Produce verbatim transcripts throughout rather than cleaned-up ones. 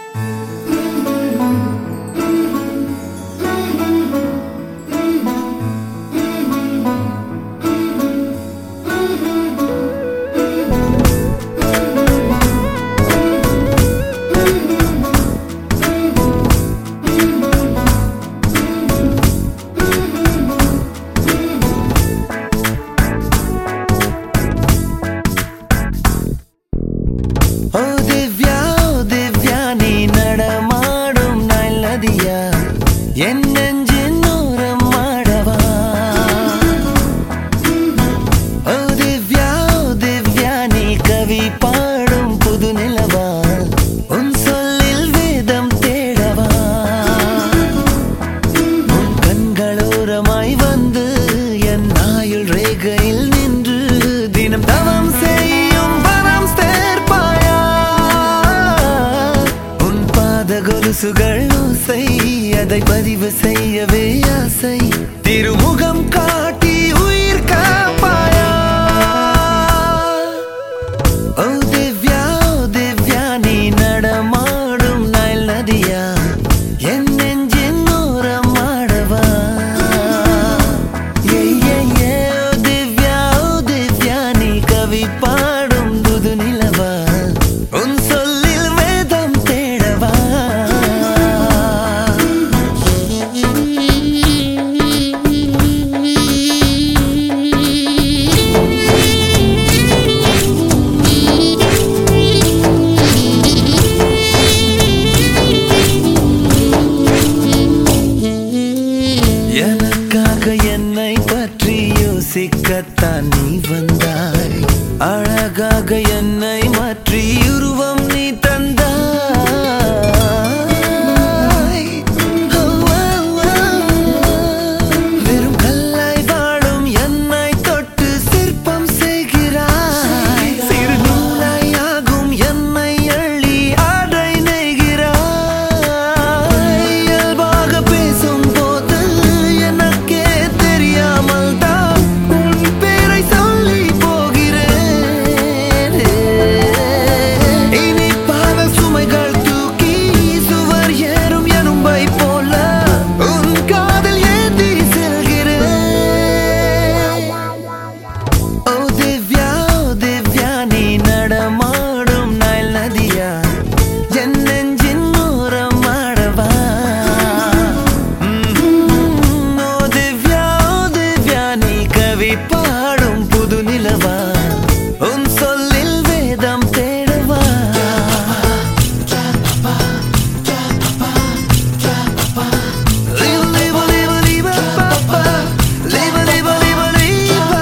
என் நெஞ்சின் ஓரம் ஆடவா ஓ திவ்யா ஓ திவ்யா நீ கவி பாடும் புது நிலவா உன் சொல்லில் வேதம் தேடவா உன் கண்களோரமாய் வந்து என் ஆயுள் ரேகையில் நின்று தினம் தவம் செய்யும் வரம் சேர்ப்பாயா உன் பாத கொலுசுகள் ஓசை அதை பதிவு செய்யவே ஆசை திருமுகம் காட்டி உயிர் காப்பாயா ஓ திவ்யா ஓ திவ்யா நீ நடமாடும் நைல் நதியா என் நெஞ்சின் ஓரம் ஆடவா ஏ ஏ ஏ ஓ திவ்யா ஓ திவ்யா நீ கவி பாடும் புது நிலவா உன் சொல்லில் வேதம் தேடவா எனக்காக என்னை பற்றி யோசிக்கத்தான் நீ வந்தாய் அழகாக என்னை மாற்றி உருவம் நீ தந்தாய் வெறும் கல்லாய் வாழும் என்னை தொட்டு சிற்பம் செய்கிறாய் சிறு நூலாய் ஆகும் என்னை அள்ளி ஆடை நெய்கிறாய் இயல்பாக பேசும் போது எனக்கே தெரியாமல் தான் உன் பேரை சொல்லி போகிறேன் இனி பாவ சுமைகள் தூக்கி சுவர் ஏறும் எறும்பை போல உன் காதல் ஏந்தி செல்கிறேன் ஓ திவ்யா ஓ திவ்யா நீ நடமாடும் நைல் நதியா என் நெஞ்சின் ஓரம் ஆடவா ஓ திவ்யா ஓ திவ்யா நீ கவி பாடும் புது நிலவா உன் சொல்லில் வேதம் தேடவா Liva, liva, liva, liva, papa. Liva, liva, liva, liva.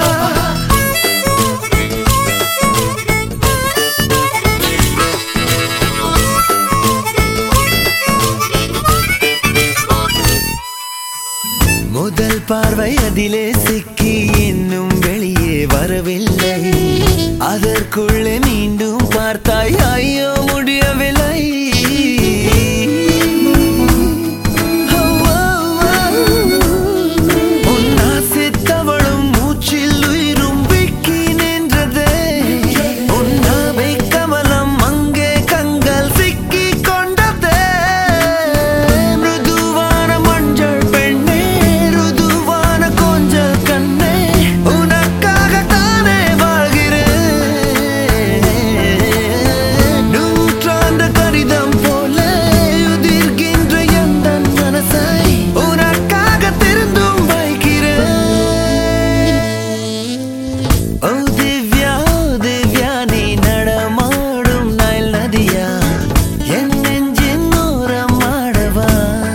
முதல் பார்வை அதிலே சிக்கி இன்னும் வெளியே வரவில்லை அதற்குள்ளே மீண்டும் பார்த்தாய் ஐயோ முடியவில்லை உன் ஆசித்தவளும் மூச்சில் உயிரும் விக்கி நின்றதே உன் நாவை கமலம் அங்கே கண்கள் சிக்கி கொண்டதே மிருதுவான மஞ்சள் பெண்ணே ருதுவான கொஞ்சல் கண்ணே உனக்காக தானே வாழ்கிறேன் நூற்றாண்டு கடிதம் போல உதிர்கின்ற எந்தன் மனசை உனக்காக திருந்தும் வைக்கிறேன் ஓ திவ்யா ஓ திவ்யா நீ நடமாடும் நைல் நதியா என் நெஞ்சின் ஓரம் ஆடவா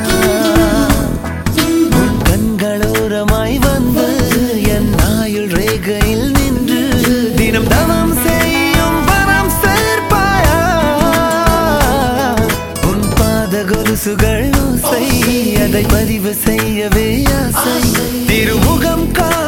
உன் கண்களோரமாய் வந்து என் ஆயுள் ரேகையில் நின்று தினம் தவம் செய்யும் வரம் சேர்ப்பாயா உன் பாத கொலுசுகள் ஓசை அதை பதிவு செய்யவே ஆசை திருமுகம் கா